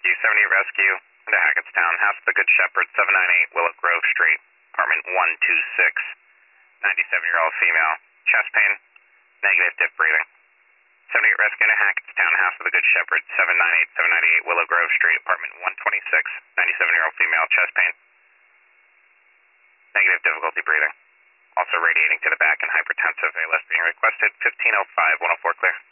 Rescue, 70 Rescue, into Hackettstown, House of the Good Shepherd, 798 Willow Grove Street, apartment 126. 97-year-old female, chest pain, negative dip breathing. 78 Rescue into Hackettstown, House of the Good Shepherd, 798 Willow Grove Street, apartment 126. 97-year-old female, chest pain, negative difficulty breathing. Also radiating to the back and hypertensive. ALS being requested. 1505, 104 clear.